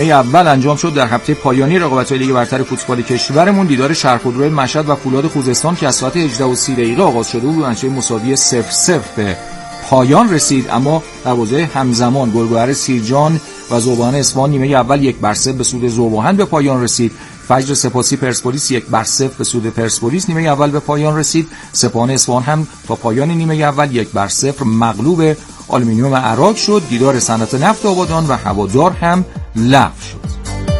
اول انجام شد. در هفته پایانی رقابت‌های لیگ برتر فوتبال کشورمون دیدار شهرخودروی مشهد و فولاد خوزستان که از ساعت 18:30 آغاز شده بود نتیجه مساوی 0-0 به پایان رسید. اما در بازی همزمان گلگهر سیرجان و ذوباهن اصفهان نیمه اول 1-0 به سود ذوباهن به پایان رسید. فجر سپاسی پرسپولیس 1-0 به سود پرسپولیس نیمه اول به پایان رسید. سپاهان اصفهان هم تا پایان نیمه اول 1-0 مغلوب آلومینیوم عراق شد. دیدار صنعت نفت آبادان و هوادار هم لغو شد.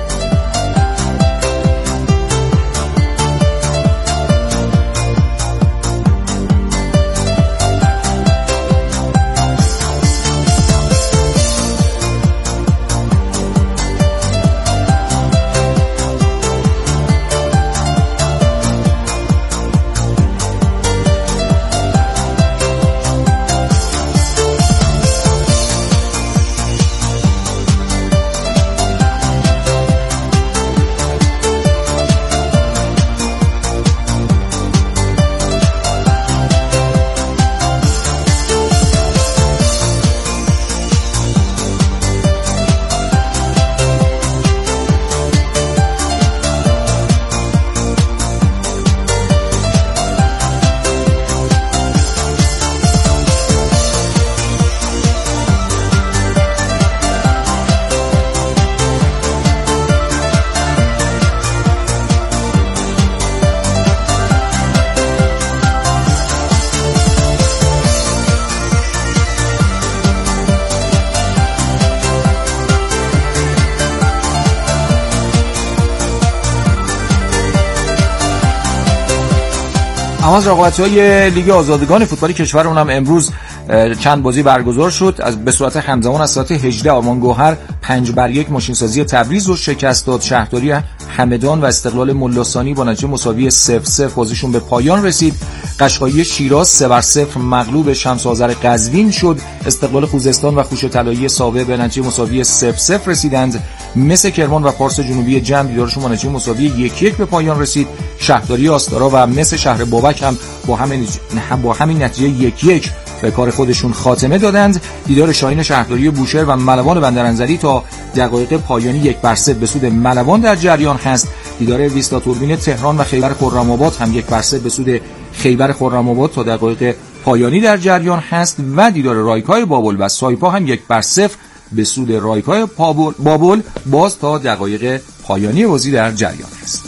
اما از رقابت‌های لیگ آزادگان فوتبال کشورمون هم امروز چند بازی برگزار شد. به صورت همزمان از ساعت 18 آرمان گوهر 5-1 ماشینسازی تبریز رو شکست داد. شهرداری همدان و استقلال ملاثانی با نتیجه مساوی 0-0 بازیشون به پایان رسید. قشقایی شیراز 3-0 مغلوب شمس آذر قزوین شد. استقلال خوزستان و خوش طلایی ساوه به نتیجه مساوی 0-0 رسیدند. مس کرمان و پارس جنوبی جمع دیدارشون با نتیجه مساوی 1-1 به پایان رسید. شهرداری آستارا و مس شهر بابک هم با همین نتیجه 1-1 به کار خودشون خاتمه دادند. دیدار شاهین شهرداری بوشهر و ملوان بندرانزلی تا دقایق پایانی 1-0 به سود ملوان در جریان هست. دیدار ویستا توربین تهران و خیبر خرم‌آباد هم 1-0 به سود خیبر خرم‌آباد تا دقایق پایانی در جریان هست و دیدار رایکای بابل و سایپا هم 1-0 به سود رایکای بابل باز تا دقایق پایانی بازی در جریان هست.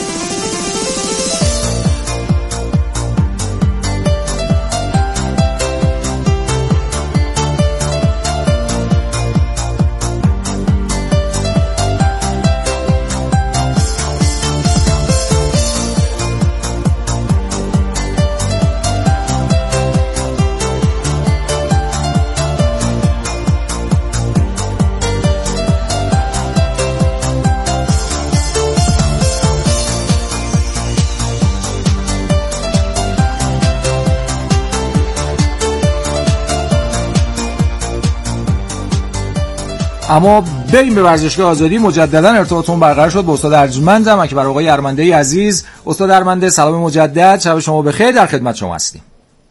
اما بریم به ورزشگاه آزادی. مجددا ارتباطمون برقرار شد با استاد ارجمندم که برای آقای ارمنده عزیز. استاد ارمنده سلام مجدد، شب شما بخیر، در خدمت شما هستیم.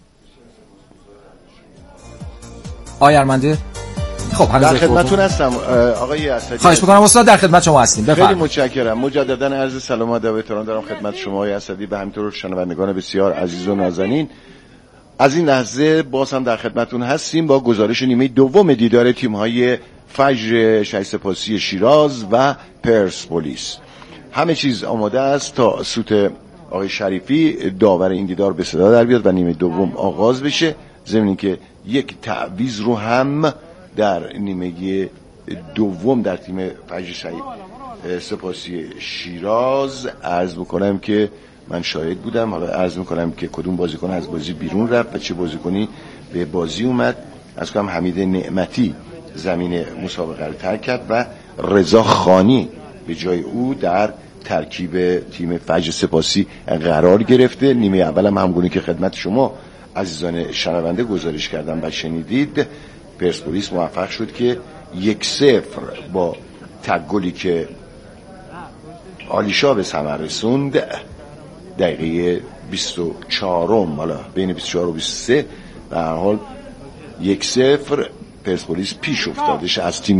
آقای ارمنده خب در خدمتتون هستم آقای اسدی. خواهش می‌کنم استاد، در خدمت شما هستیم. خیلی متشکرم. مجددا عرض سلام و ادب و احترام دارم خدمت شما آقای اسدی و همینطور شنوندگان بسیار عزیز و نازنین. از این لحظه باز هم در خدمتتون هستیم با گزارش نیمه دوم دیدار تیم‌های فجر شهرسپاسی شیراز و پرسپولیس. همه چیز آماده است تا سوت آقای شریفی داور این دیدار به صدا در بیاد و نیمه دوم آغاز بشه. ضمن اینکه یک تعویض رو هم در نیمه دوم در تیم فجر سپاسی شیراز عرض بکنم که من شاهد بودم. حالا عرض میکنم که کدوم بازیکن از بازی بیرون رفت و چه بازیکنی به بازی اومد. از کنم حمید نعمتی زمین مسابقه رو ترک کرد و رضا خانی به جای او در ترکیب تیم فجر سپاسی قرار گرفته. نیمه اول هم همگونه که خدمت شما عزیزان شنونده گزارش کردم و شنیدید، پرسپولیس موفق شد که 1-0 با تگلی که آلیشا به ثمر رسوند دقیقه 24 حالا بین 24 و 23 به هر حال 1-0 پرسپولیس پیش افتادش از تیم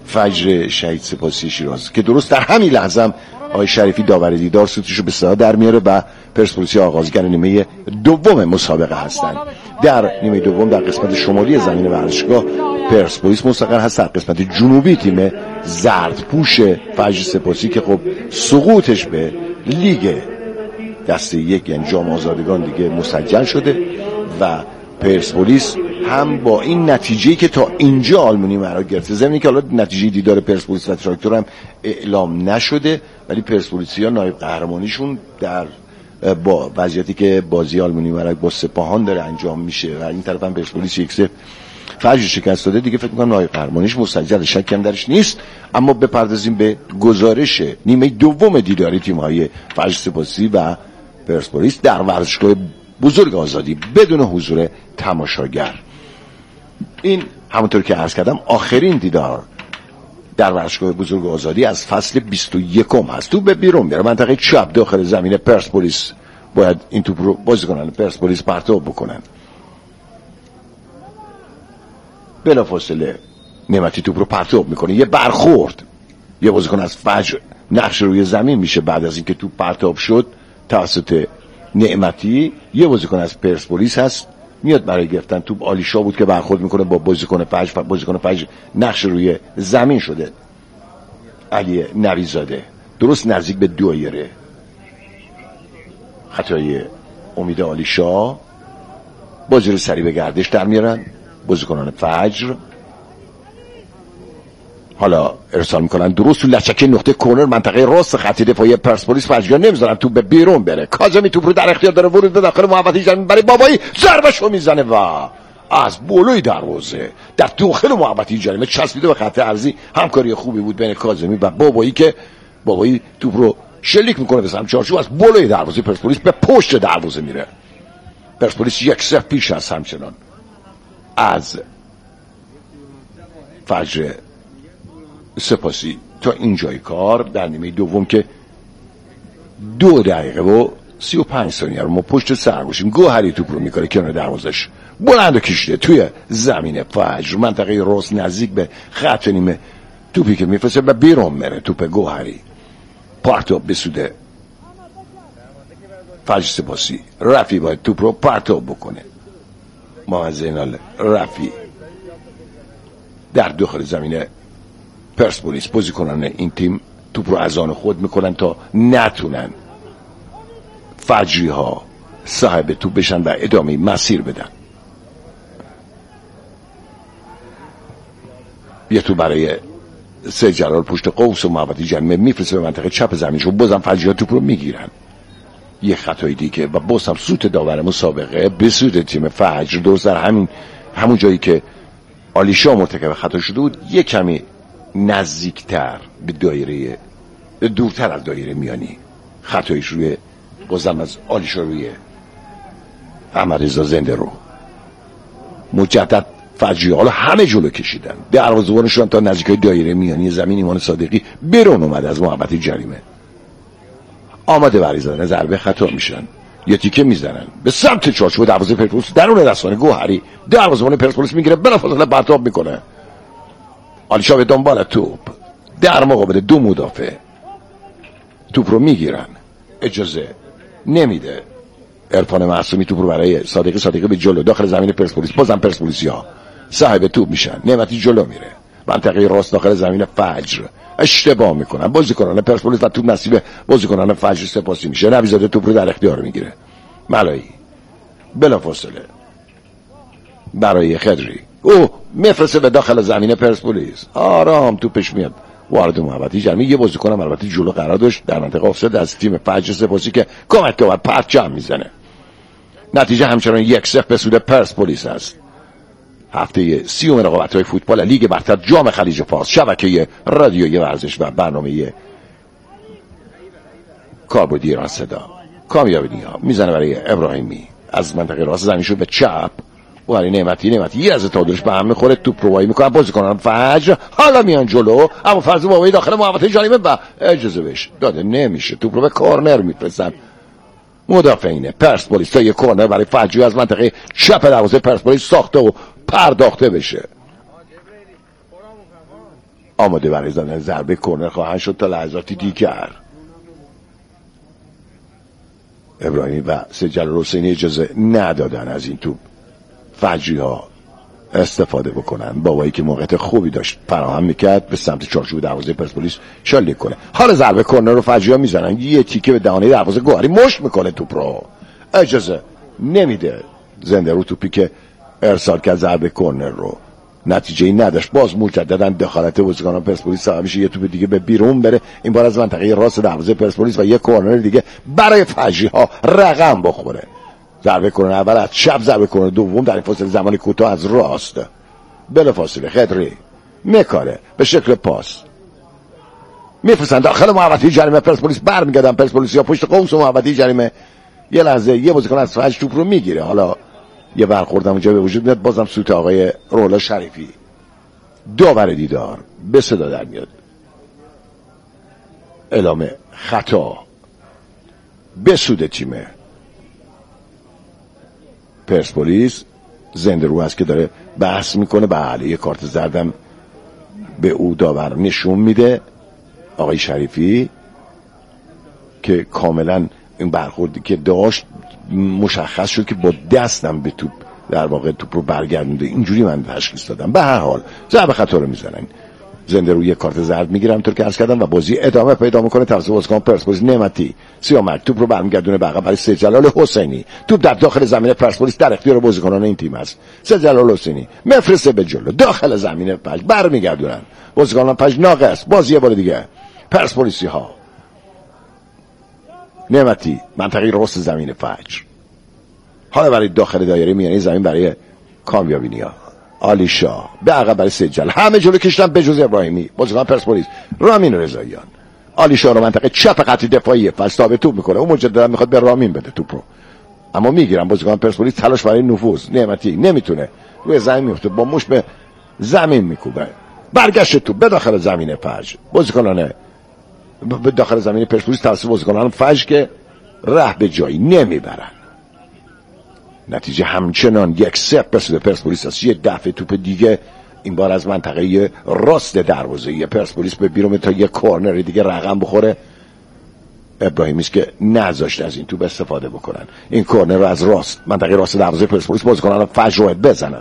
فجر شهید سپاسی شیراز که درست در همین لحظه هم آقای شریفی داور دیدار سوتیشو به صدا در میاره و پرسپولیس آغازگر نیمه دوم مسابقه هستند. در نیمه دوم در قسمت شمالی زمین ورزشگاه پرسپولیس مستقر هست، در قسمت جنوبی تیم زردپوش فجر سپاسی که خب سقوطش به لیگ دسته یک یعنی جام آزادگان دیگه مسجل شده و پرسپولیس هم با این نتیجه‌ای که تا اینجا آلمونی مرا گرفته، ضمن که حالا نتیجه دیدار پرسپولیس و تراکتور هم اعلام نشده، ولی پرسپولیسیا نایب قهرمانیشون در با وضعیتی که بازی آلمونی مرا با سپاهان داره انجام میشه و این طرف هم پرسپولیس 1-0 فجر شکست داده، دیگه فکر می‌کنم نایب قهرمانیش مسجل، شکی هم درش نیست. اما بپردازیم به گزارش نیمه دوم دیداری تیم‌های فجر سپاسی و پرسپولیس در ورزشگاه بزرگ آزادی بدون حضور تماشاگر. این همونطور که عرض کردم آخرین دیدار در ورزشگاه بزرگ آزادی از فصل 21 هست. تو به بیرون میره منطقه چپ داخل زمین پرسپولیس باید این توپ رو بازیکنان پرسپولیس پرتاب بکنن. بلافاصله نعمتی توپ رو پرتاب میکنه، یه برخورد یه بازیکن از فجر نقش روی زمین میشه. بعد از اینکه توپ پرتاب شد توسط نعمتی، یه بازیکن از پرسپولیس هست میاد برای گرفتن توپ. آلیشا بود که برخورد میکنه با بازیکن فجر نقش روی زمین شده علی نویزاده، درست نزدیک به دایره. خطای امید آلیشا، بازی رو سریع به گردش در میارن بازیکنان فجر. حالا ارسال میکنن درست تو لچکه نقطه کورنر منطقه راست خط دفاعی پرسپولیس. فجر نمیذارن توپ به بیرون بره. کاظمی توپ رو در اختیار داره، ورود به داخل محوطه زمین برای بابایی، ضربه‌شو میزنه و از بالای دروازه در داخل محوطه جریمه چسبیده به خط عرضی. همکاری خوبی بود بین کاظمی و بابایی که بابایی توپ رو شلیک میکنه به سمت چارچوب، از بالای دروازه پرسپولیس به پشت دروازه میره. پرسپولیس 1-0 پیش است همچنان از فجر سپاسی. تا اینجای کار در نیمه دوم که 2 دقیقه و 35 ثانیه رو ما پشت سر باشیم، گوهری توپ رو میکنه کنار دروازش، بلند و کشیده توی زمین فجر منطقه راست نزدیک به خط نیمه. توپی که میفرسته و بیرون میره. توپ گوهری پرتاب بسوده فجر سپاسی. رفی باید توپ رو پرتاب بکنه. محمد زینال رفی در داخل زمین پرسپولیس. بازیکنان این تیم توپ رو از آن خود میکنن تا نتونن فجری ها صاحب توپ بشن و ادامه مسیر بدن. یه تو برای سید جلال پشت قوس و محوطه جریمه میفرسته به منطقه چپ زمینشون. بازم فجری ها توپ رو میگیرن. یه خطای دیگه و باز هم سوت داور مسابقه به سود تیم فجر، درست در همون جایی که آلیشا مرتکب خطا شده بود، یه کمی نزدیکتر به دایره، دورتر از دایره میانی. خطایش روی بازم از آلیشا روی احمد رضا زنده رو. مجدد فجری حالا همه جلو کشیدن، دروازه‌بانشون تا نزدیک دایره میانی زمین ایمان صادقی بیرون اومد از محوطه جریمه، آماده برای زدن ضربه خطا میشن. یه تیکه میزنن به سمت چارچوب دروازه پرسپولیس، درون دستان گوهری دروازه‌بان پرسپولیس میگیره، بلافاصله پرتاب میکنه. آلیشا به دنبال توپ در مقابل 2 مدافع توپ رو میگیرن، اجازه نمیده عرفان معصومی توپ رو برای صادقی به جلو داخل زمین پرسپولیس. بازم پرسپولیسیا صاحب توپ میشن. نعمتی جلو میره منطقه راست داخل زمین فجر، اشتباه میکنن بازیکنان پرسپولیس و توپ نصیب بازیکنان فجر سپاسی میشه. نویزاده توپ رو در اختیار میگیره. ملایی بلافاصله برای خضری او میفرسته به داخل زمین پرسپولیس. آرام توپش میاد وارد محوطه جریمه. یه بازیکنم البته جلو قرار داشت در منطقه آفساید از تیم فجر سپاسی که کمک و پرچم میزنه. نتیجه همچنان 1-0 به سود پرسپولیس است. هفته 30 رقابت‌های فوتبال لیگ برتر جام خلیج فارس، شبکه رادیویی ورزش و برنامه کاربردی ایران صدا. کامیابی نیا میزنه برای ابراهیمی از منطقه راست زمینشو به چپ و برای نعمتی یه از تعادلش به هم میخوره. توپ رو وای میکنن بازیکنان فجر، حالا میان جلو اما فرض بابایی داخل محوطه جریمه و اجازه بهش داده نمیشه. توپ رو به کورنر میفرستن مدافعین پرسپولیس تا یه کورنر برای فجر از منطقه چپ دروازه پرسپولیس ساخته و پرداخته بشه. آماده برای زدن ضربه کرنر خواهند شد تا لحظاتی دیگر. ابراهیمی و سید جلال حسینی اجازه ندادن از این توپ فجری ها استفاده بکنن. بابایی که موقعیت خوبی داشت فراهم میکرد به سمت چارچوب دروازه پرسپولیس شلیک کنه. حالا ضربه کرنر رو فجری ها میزنن، یه تیکه به دهانه دروازه گوهری مشت میکنه توپ رو، اجازه نمیده زنده رو توپی که ارسال کرد ضربه کرنر رو. نتیجه این نداشت، باز مجددا دخالت بازیکنان پرسپولیس سبب میشه یه توپ دیگه به بیرون بره، این بار از منطقه راست دروازه پرسپولیس و یه کرنر دیگه برای فجری ها رقم بخوره. ضربه کرنر اول از چپ، ضربه کرنر دوم در این فاصله زمانی کوتاه از راست. بلافاصله خضری میکاره به شکل پاس میفرستن داخل محوطه جریمه پرسپولیس، برمیگردن پرسپولیسیا پشت قوس محوطه جریمه. یه لحظه یه بازیکن از فجر توپ رو میگیره، حالا یه برخورد اونجا به وجود میاد، بازم سوت آقای رولا شریفی. داور دیدار به صدا در میاد، اعلام خطا به سود تیم پرسپولیس. زنده رو هست که داره بحث میکنه، بله یه کارت زردم به او داور نشون میده آقای شریفی که کاملا این برخوردی که داشت مشخص شد که با دستم به توپ در واقع توپ رو برگردونده. اینجوری من تشخیص دادم. به هر حال ضربه خطا رو میزنن، زنده رو یه کارت زرد میگیرم طور که عرض کردم و بازی ادامه پیدا میکنه توسط بازیکن پرسپولیس. نعمتی سیامک توپ رو برمیگردونه به عقب برای سید جلال حسینی. توپ در داخل زمین پرسپولیس در اختیار بازیکنان این تیم است. سید جلال حسینی میفرسته به جلو داخل زمین پج، برمیگردونن بازیکنان پج. ناقص بازی یه بار دیگه پرسپولیسی ها. نعمتی منطقه راست زمین فجر، حالا برای داخل دایره میانی زمین برای کامیابی نیا. علی شاه به عقب برای سید جلال، همه جلو کشتن به جز ابراهیمی بازیکن پرسپولیس. رامین رضاییان علی شاه رو منطقه چپ خط دفاعی فلسطاب توپ میکنه، اون مجددا میخواد به رامین بده توپ رو، اما میگیرن بازیکن پرسپولیس. تلاش برای نفوذ، نعمتی نمیتونه، روی زمین میفته، با مش به زمین میکوبه. برگشت توپ به داخل زمین فجر، بازیکنان به داخل زمین پرسپولیس توسط بازیکنان فجر که ره به جایی نمیبرن. نتیجه همچنان 1-0 به سود پرسپولیس است. یه دفعه توپ دیگه این بار از منطقه راست دروازه پرسپولیس به بیرون تا یه کورنر دیگه رقم بخوره. ابراهیمی است که نذاشت از این توپ استفاده بکنن. این کورنر رو از راست منطقه راست دروازه پرسپولیس بازیکنان فجر رو بزنن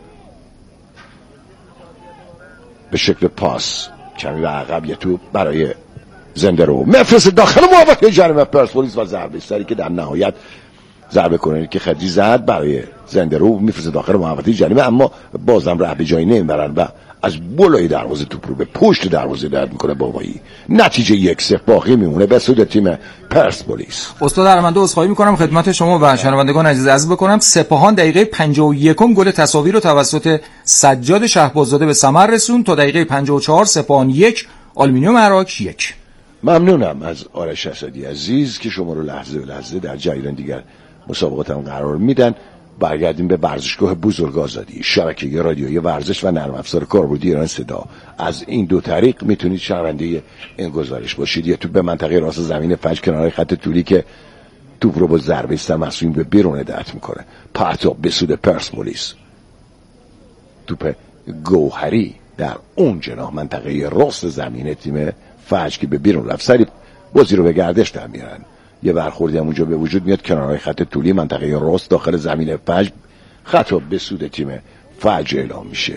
به شکل پاس کمی به عقب. یه توپ برای زنده رو مفرس داخل محوطه جریمه پرسپولیس و ضربه سری که در نهایت ضربه کنه که خدی زد برای زنده رو میفرسته داخل محوطه جریمه، اما بازم ره به جایی نمیبرن و از بالای دروازه توپ رو به پشت دروازه درد میکنه بابایی. نتیجه 1-0 باقی میمونه به سود تیم پرسپولیس. استاد ارمنده عذرخواهی میکنم خدمت شما و شنوندگان عزیز عرض بکنم سپاهان دقیقه 51 گل تساوی رو توسط سجاد شهباززاده به ثمر رسوند تا دقیقه 54 سپاهان 1 آلومینیوم عراق 1. ممنونم از آرش اسدی عزیز که شما رو لحظه به لحظه در جریان دیگر مسابقات هم قرار میدن. برگردیم به ورزشگاه بزرگ آزادی، شبکه رادیویی ورزش و نرم افزار کاربردی ایران صدا. از این دو طریق میتونید شنونده این گزارش باشید. یا تو به منطقه راست زمین فجر کنار خط طولی که توپ رو با ضربه سمسوم به بیرون دفع میکنه، پرتاب به سود پرسپولیس. توپ گوهری در اون جناح منطقه راست زمین تیم فجر که به بیرون رفت، سری بازی رو به گردش در میارن. یه برخوردی هم اونجا به وجود میاد کنارهای خط طولی منطقه راست داخل زمین فجر. خطا به سود تیم فجر اعلام میشه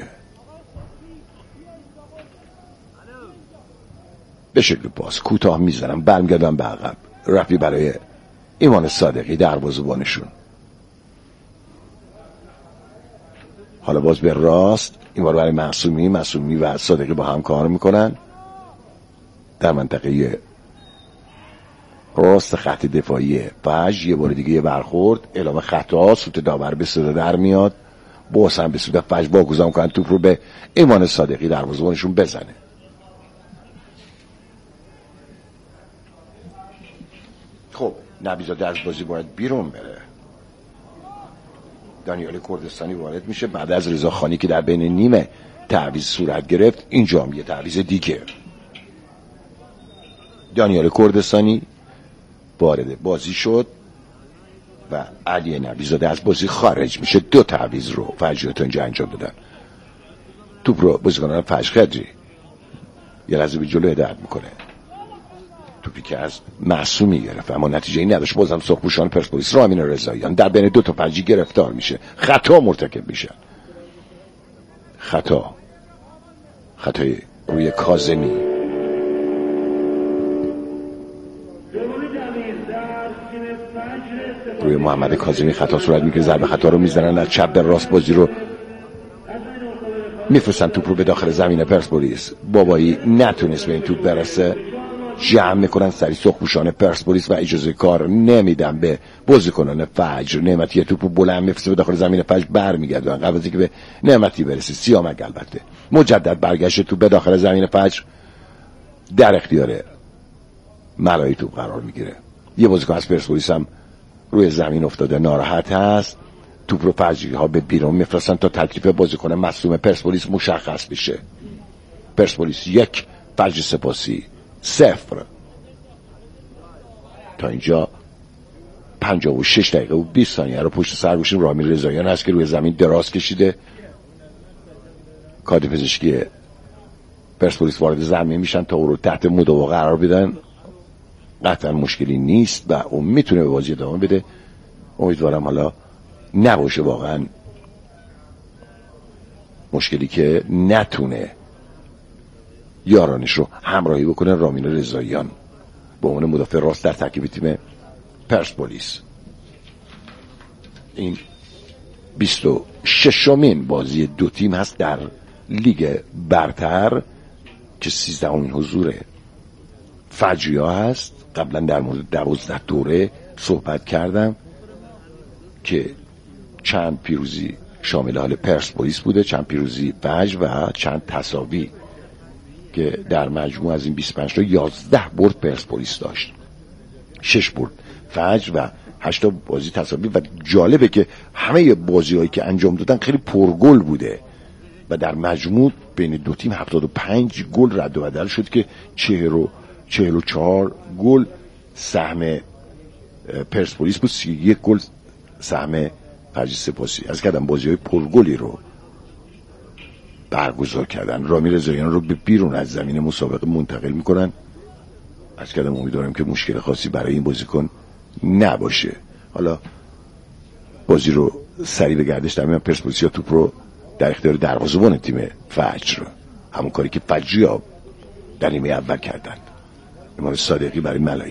به شکل پاس کوتاه میزنم، برمیگردم به عقب. رفی برای ایمان صادقی دروازه‌بانشون، حالا باز به راست، این بار برای معصومی و صادقی با هم کار میکنن در منطقه راست خط دفاعی فجر. یه بار دیگه یه برخورد، اعلام خطا، سوت داور به صدا در میاد. باز هم به سود فجر واگذار میکنن توپ رو به ایمان صادقی دروازه‌بانشون بزنه. خب نبی‌زاده از بازی باید بیرون بره. دانیال کردستانی وارد میشه بعد از رضاخانی که در بین نیمه تعویض صورت گرفت. اینجا هم یه تعویض دیگه. دانیال کردستانی وارد بازی شد و علی نبی‌زاده از بازی خارج میشه. 2 تعویض رو فجر تا اینجا انجام دادن. توپ رو بازیکنان فجر خدری یه لحظه به جلو هدایت میکنه، توپی که از معصومی گرفت اما نتیجه این نداشت. بازم سرخپوشان پرسپولیس رامین رضاییان در بین دو تا فجی گرفتار میشه، خطا مرتکب میشن. خطای روی کاظمی. روی محمد کاظمی خطا صورت میگیره، ضربه خطا رو میزنن از چپ به راست، بازی رو میفرستن توپ رو به داخل زمین پرسپولیس. بابایی نتونست به این توپ برسه، جمع میکنن سری سرخپوشان پرسپولیس و اجازه کار نمیدن به بازیکنان فجر. نعمتی توپو بلند میفرسته به داخل زمین فجر، برمیگردن قبل از اینکه به نعمتی برسه. سیامک البته مجدد برگشت توپ به داخل زمین فجر، در اختیار ملایی توپ قرار میگیره. یه بازیکن از پرسپولیس هم روی زمین افتاده ناراحت هست. توپ رو فجری ها به بیرون میفرستن تا تکلیف بازیکن مصدوم پرسپولیس مشخص بشه. پرسپولیس 1، فجر سپاسی 0. تا اینجا 56 دقیقه و 20 ثانیه رو پشت سر باشیم. رامین رضاییان هست که روی زمین دراز کشیده. کادر پزشکی پرسپولیس وارد زمین میشن تا او رو تحت مداوا قرار بدن. قطعا مشکلی نیست و اون میتونه به بازی ادامه بده. امیدوارم حالا نباشه واقعا مشکلی که نتونه یارانش رو همراهی بکنه. رامین رضاییان به عنوان مدافع راست در ترکیب تیم پرسپولیس. این 26مین بازی دو تیم هست در لیگ برتر که 13مین حضور فجریا هست. قبلا در مورد 12 دوره صحبت کردم که چند پیروزی شامل حال پرسپولیس بوده، چند پیروزی فجر و چند تساوی که در مجموع از این 25 تا 11 برد پرسپولیس داشت، 6 برد فجر و 8 بازی تساوی. و جالبه که همه بازی‌هایی که انجام دادن خیلی پرگل بوده و در مجموع بین دو تیم 75 گل رد و بدل شد که 44 گل سهم پرسپولیس بود، 31 گل سهم فجر سپاسی. از کردم بازی‌های پرگلی رو برگزار کردن. رامین رضاییان رو به بیرون از زمین مسابقه منتقل میکنن. از کردم امیدوارم که مشکل خاصی برای این بازیکن نباشه. حالا بازی رو سریع به گردش در میان. پرسپولیس یا توپ رو در اختیار دروازه‌بان تیم فجر، همون کاری که فجریا در نیمه اول کردن. امام صادقی برای ملایی،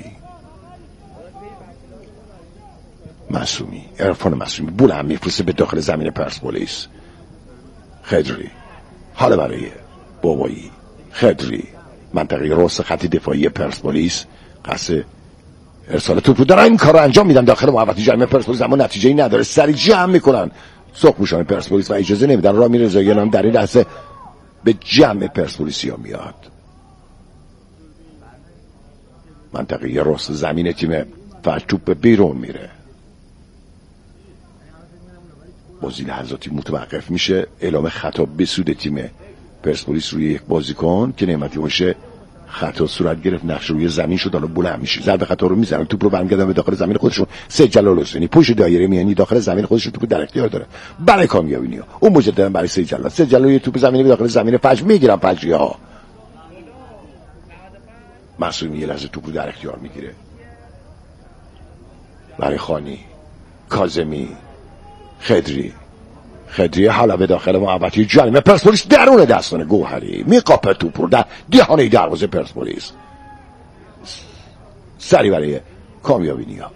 معصومی، عرفان معصومی بلند میفرسته به داخل زمین پرسپولیس. خضری حالا برای بابایی. خضری منطقه راست خط دفاعی پرسپولیس قصد ارسال توپ رو دارن. این کار رو انجام میدن داخل محوطه جریمه پرسپولیس اما نتیجه‌ای نداره. سریع جمع میکنن سرخپوشان پرسپولیس و اجازه نمیدن. رامین رضاییان هم در این لحظه به جمع پرسپولیسیا میاد. منطقه راست زمین تیم فجر توپ به بیرون میره. بازی لحظاتی متوقف میشه. اعلام خطا به سود تیم پرسپولیس روی یک بازیکن که نعمتی باشه. خطا صورت گرفت، نقش روی زمین شد، حالا بلند میشه، ضربه خطا رو میزنن، توپ رو برمیگردن به داخل زمین خودشون. سید جلال حسینی پشت دایره میانی داخل زمین خودشون توپ در اختیار داره برای کامیابی نیا. اون مجددا برای سید جلال یه توپ زمینی به داخل زمین فجر میگیرن. فجریا معصومی یه لحظه توپ رو در اختیار میگیره برای خانی. کاظمی، خضری حالا به داخل محوطه جریمه پرسپولیس درون دستان گوهری میقاپه توپ رو در دهانه دروازه پرسپولیس. سری برای کامیابی نیا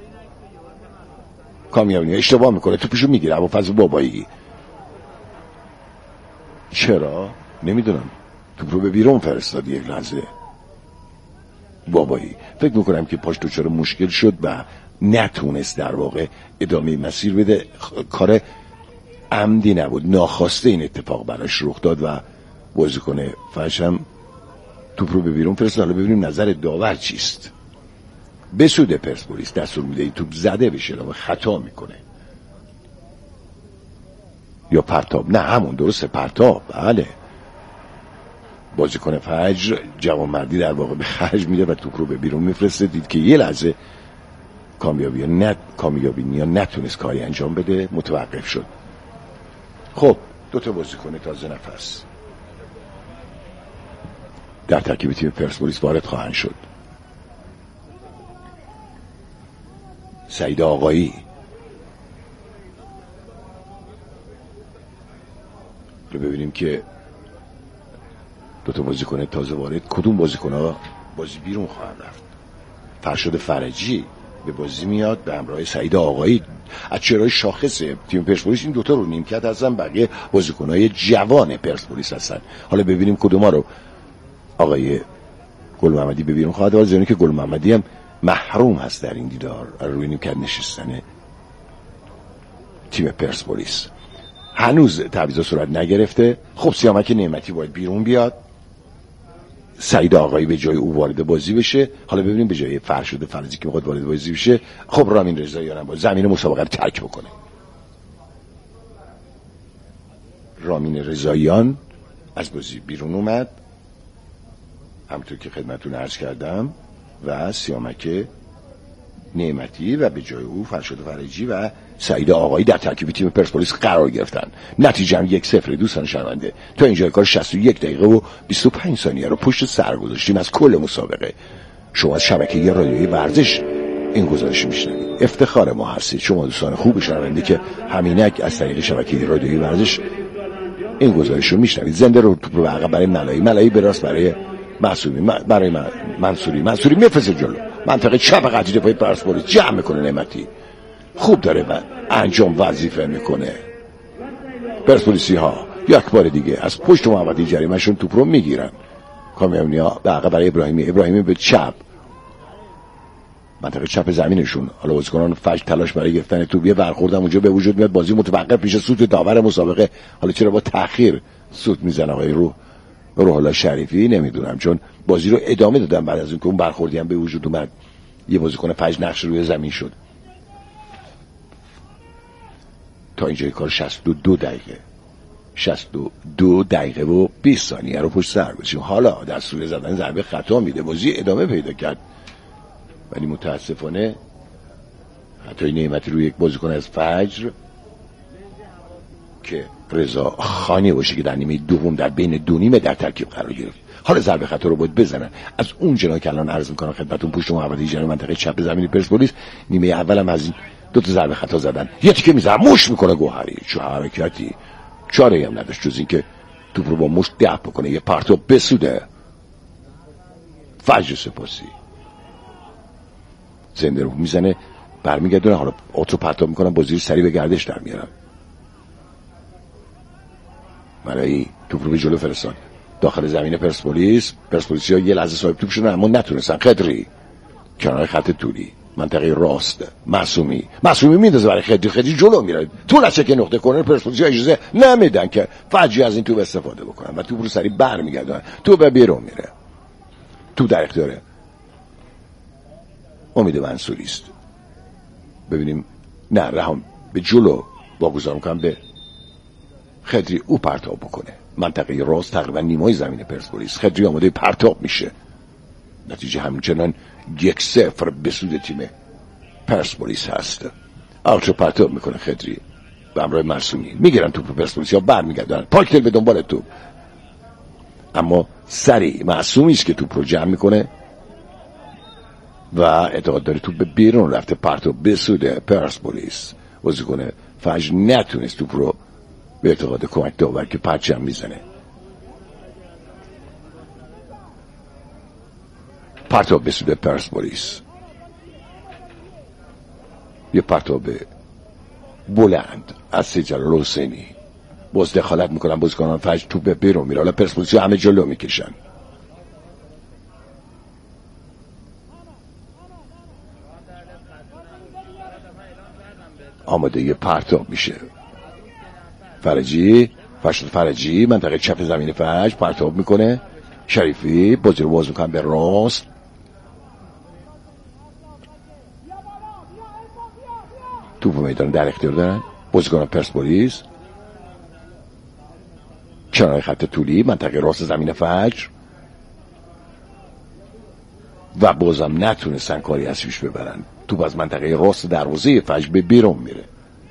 اشتباه میکنه، توپشو میگیره. ابوالفضل بابایی چرا نمیدونم توپ رو به بیرون فرستاد. یک لحظه بابایی فکر میکنم که پاش دچار مشکل شد و نتونست در واقع ادامه مسیر بده. کار عمدی نبود، ناخواسته این اتفاق براش رخ داد و بازیکن فجر هم توپ رو به بیرون فرستاد. حالا ببینیم نظر داور چیست. به سود پرسپولیس دستور میده این توپ زده بشه و خطا میکنه یا پرتاب. نه همون درسته، پرتاب. بله بازیکن فجر جوانمردی در واقع به خرج میده و توپ رو به بیرون میفرسته. دید که یه لحظه کامیابی نیا نتونست کاری انجام بده، متوقف شد. خب دوتا بازیکن تازه نفس. در ترکیب تیم پرسپولیس وارد خواهند شد. سعید آقایی، رو ببینیم که دو تا بازیکن تازه وارد، کدوم بازیکن‌ها بازی بیرون خواهند رفت. فرشاد فرجی به بازی میاد به همراه سعید آقایی. از چهره‌های شاخص تیم پرسپولیس این دوتا رو نیمکت هستن، بقیه بازیکن‌های جوان پرسپولیس هستن. حالا ببینیم کدوما رو آقای گل محمدی به بیرون خواهد آورد، که گل محمدی هم محروم هست در این دیدار روی نیمکت نشستن تیم پرسپولیس. هنوز تعویضا صورت نگرفته. خب سیامک نعمتی باید بیرون بیاد، سعید آقایی به جای او وارد بازی بشه. حالا ببینیم به جای فرشاد فرجی که میخواد وارد بازی بشه، خب رامین رضاییان هم با زمین مسابقه رو ترک بکنه. رامین رضاییان از بازی بیرون اومد همونطور که خدمتتون عرض کردم، و سیامک نعمتی و به جای او فرشاد فرجی و سعید آقایی در ترکیب تیم پرسپولیس قرار گرفتن. نتیجه هم 1-0 دوستان شنونده. تا اینجای کار 61 دقیقه و 25 ثانیه رو پشت سر گذاشتیم از کل مسابقه. شما از شبکه رادیویی ورزش این گزارش میشنوید. افتخار ما هستید شما دوستان خوب شنونده که همینک از طریق شبکه رادیویی ورزش این گزارش رو میشنوید. زنده رو توپ رو عقب برای ملایی به راست برای برای منصوری میفرسته جلو منطقه چپ قطعی دفاعی پرسپولیس جمع میکنه. نعمتی خوب داره و انجام وظیفه میکنه. پرسپولیسی ها یک بار دیگه از پشت محوطه جریمه‌شون توپ رو میگیرن. کامیونیا به عقب برای ابراهیمی به چپ منطقه چپ زمینشون. حالا بازیکنان فجر تلاش برای گرفتن توپ، یه برخورد هم اونجا به وجود میاد، بازی متوقف میشه. سوت داور مسابقه حالا چرا با تأخیر سوت میزنه آقای روح الله شریفی نمیدونم، چون بازی رو ادامه دادن بعد از اینکه اون برخوردی هم به وجود اومد. یه بازیکن فجر نقش روی زمین شد. تا اینجای کار 62 دقیقه و 20 ثانیه رو پشت سر گذاشتیم. حالا دستور زدن ضربه خطا میده، بازی ادامه پیدا کرد، ولی متاسفانه خطای نعمتی روی یک بازیکن از فجر که رضا خانی باشه که در نیمه دوم در بین دو نیمه در ترکیب قرار گرفت. حالا ضربه خطا رو باید بزنن از اون جناح که الان عرض می‌کنم خدمتتون پشت محوطه جریمه منطقه چپ زمین پرسپولیس. نیمه اول هم از این دو تا ضربه خطا زدن. یکی که میزنه مش میکنه گوهری، چه حرکتی، چاره هم نداشت جز این که توپ رو با مشت دفع بکنه، یه پرتاب بسوده. فجر سپاسی زنده رو میزنه برمیگردونه. حالا اتو پرتاب میکنن، بازی رو سریع به گردش در میارن. ملایی توپ رو به جلو فرستاد داخل زمین پرسپولیسیا یه لحظه صاحب توپ شدن اما نتونستن. خدری کنار خط طولی منطقه راست، معصومی میندازه برای خدری جلو میره تو لچک نقطه کورنر. پرسپولیسیا اجازه نمیدن که فجی از این توپ استفاده بکنن و توپ رو سریع برمیگردن. توپ به بیرون میره. توپ در اختیار امید منصوری است. ببینیم نه رحم به جلو واگذار میکنم به خدری، او پرتاب بکنه منطقه راست تقریبا نیمای زمین پرسپولیس. خدری آماده پرتاب میشه. نتیجه همچنان 1-0 به سود تیم پرسپولیس هست. آلتو پرتاب میکنه خدری به همراه معصومی، میگیرن توپ پرسپولیس یا برمیگردن. پاکتل به دنبال توپ اما سریع معصومی است که توپ رو جمع میکنه و اعتقاد داره توپ به بیرون رفته. پرتاب به سود پرسپولیس. بازیکن فجر نتونست توپ رو به اعتقاد کمک داور که پرچم میزنه. پرتاب به سود پرسپولیس، یه پرتاب بلند از سجلال حسینی. باز دخالت میکنن بازیکنان فجر، توپ به بیرون میره. حالا پرسپولیس همه جلو میکشن. آماده یه پرتاب میشه. فرجی منطقه چپ زمین فجر پرتاب میکنه. شریفی بازی رو باز میکنه به راست. توپ میدان در اختیار دارن بازیکن پرسپولیس. کنار خط طولی منطقه راست زمین فجر و بازم نتونستن کاری از پیش ببرن. توپ از منطقه راست دروازه فجر به بیرون میره.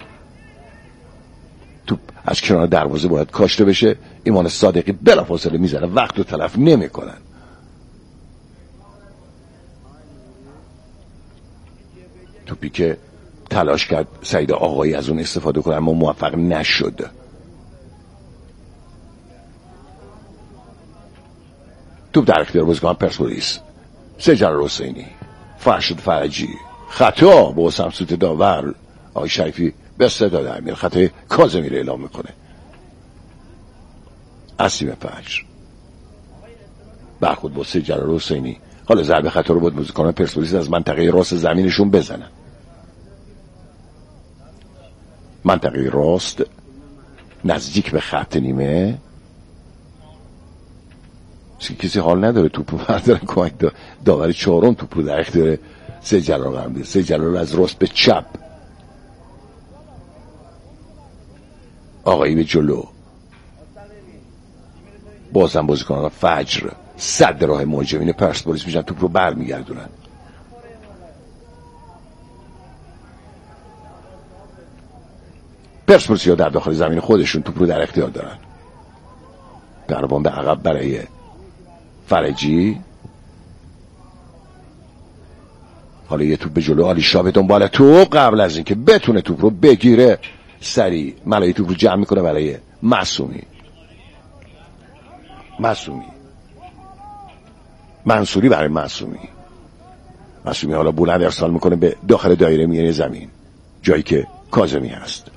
توپ از کنار دروازه باید کاشته بشه. ایمان صادقی بلافاصله میزنه، وقت رو تلف نمیکنن. توپی که تلاش کرد سعید آقایی از اون استفاده کنه اما موفق نشد. توپ در اختیار بازیکن پرسپولیس، سید جلال حسینی، فرشاد فرجی، خطا با سمسوت داور آقای شریفی به استعداد در میاره، خطای کاظمی رو اعلام میکنه. اسیم فجر برخورد با سید جلال حسینی، حالا ضربه خطا رو بود بازیکنان پرسپولیس از منطقه راست زمینشون بزنن. منطقه راست نزدیک به خط نیمه، کسی حال نداره توپو برداره، کمک داور چهارم توپو در اختیار سید جلال قرار میده. سید جلال از راست به چپ، آقایی به جلو، بازم بازیکنان فجر صد راه مهاجمین پرسپولیس میشن، توپ رو برمیگردونن. پرسپولیسیا در داخل زمین خودشون توپ رو در اختیار دارن. دربان به عقب برای فرجی، حالا یه توپ به جلو، علی شاه به دنبال توپ، قبل از اینکه بتونه توپ رو بگیره سریع ملایی توپ رو جمع میکنه برای معصومی. منصوری برای معصومی حالا بلند ارسال میکنه به داخل دایره میانه زمین، جایی که کاظمی هست.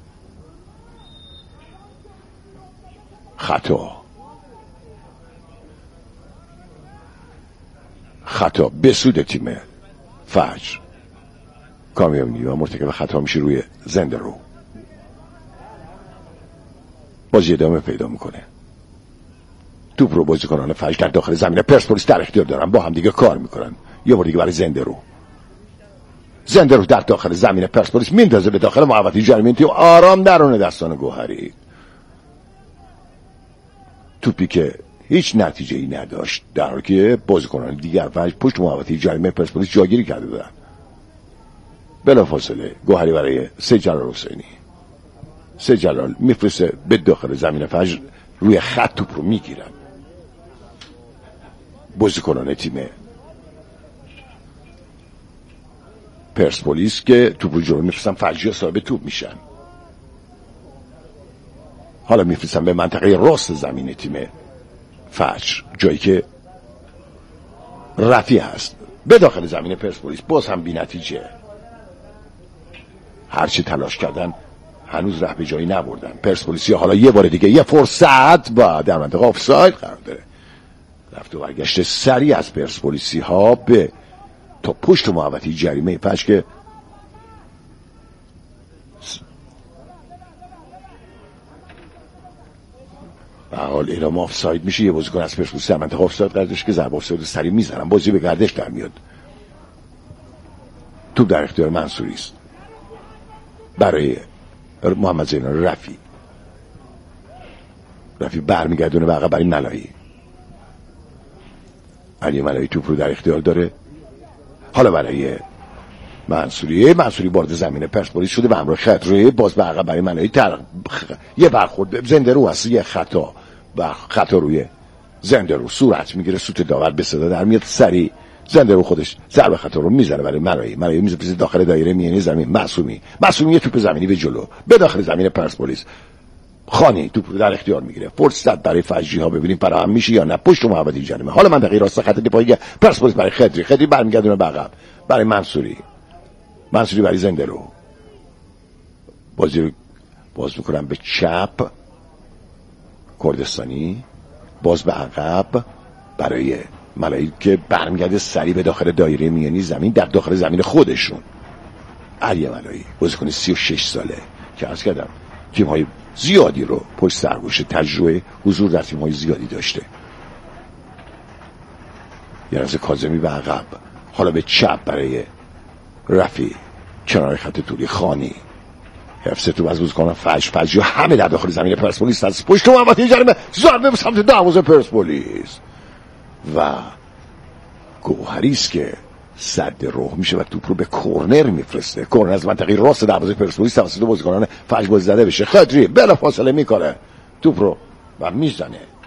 خطا به سود تیم فجر. کامیونی و مرتکب خطا میشه روی زنده رو. بازی ادامه پیدا میکنه. توپ رو بازیکنان فجر در داخل زمین پرسپولیس در اختیار دارن، با هم دیگه کار میکنن. یه بار دیگه برای زنده رو در داخل زمین پرسپولیس میندازه به داخل محوطه جریمه و آرام درونه دستان گوهری. توپی که هیچ نتیجه‌ای نداشت، در حالی که بازیکنان دیگر فجر پشت محوطه جریمه پرسپولیس جاگیری کرده بودن. بلافاصله گوهری برای سید جلال حسینی. سید جلال میفرسته به داخل زمین فجر، روی خط توپ رو میگیرن بازیکنان تیم پرسپولیس که توپ رو جلو میفرستن، فجر صاحب توپ میشن. حالا میفرستن به منطقه راست زمین تیم فجر، جایی که رفی هست، به داخل زمین پرسپولیس. باز هم بی نتیجه. هرچی تلاش کردن هنوز ره به جایی نبردن. پرسپولیسی حالا یه بار دیگه یه فرصت و در منطقه آفساید قرار داره. رفت و برگشت سریع از پرسپولیسی ها به تا پشت محوطه جریمه فجر که به حال اعلام آفساید میشه. یه بازیکن از پرسپولیس در منطقه آفساید قرار داشت که ضربه آفساید رو سریع میزنن، بازی به گردش در میاد. توپ در اختیار منصوری است برای محمد زینال رفی برمیگردونه و عقب برای ملایی. علی ملایی توپ رو در اختیار داره. حالا برای منصوری وارد زمین پرسپولیس شده و همراه خطری، باز به عقب برای ملایی. یه برخورد زنده رو هست، یه خطا روی زنده رو صورت میگیره، سوت داور به صدا در میاد. سریع زنده رو خودش ضربه خطا رو میزنه برای ملایی میزنه داخل دایره میانی زمین. معصومی یه توپ زمینی به جلو به داخل زمین پرسپولیس. خانی توپ رو در اختیار میگیره. فرصت برای فجری ها ببینیم فراهم میشه یا نه. پشت محوطه جریمه، حالا منطقه راست خط دفاعی پرسپولیس برای خدری برمیگردونه به عقب برای منصوری برای زنده رو. بازی رو باز میکنم به چپ، کردستانی باز به عقب برای ملایی که برمیگرده سریع به داخل دایره میانی زمین، در داخل زمین خودشون. علی ملایی بازیکن 36 ساله که عرض کردم تیم‌های زیادی رو پشت سر گذاشته، تجربه حضور در تیم‌های زیادی داشته. یه از کاظمی به عقب، حالا به چپ برای رفی کنار خط طولی. خانی حفظ تو از بازیکنان فجر همه در داخل زمین پرسپولیس هست. پشت محوطه جریمه، ضربه به سمت دروازه پرسپولیس و گوهری است که صد راه میشه و توپ رو به کورنر میفرسته. کورنر از منطقه راست دروازه پرسپولیس توسط بازیکنان فجر زده بشه. خدری بلافاصله میکنه توپ رو و میزنه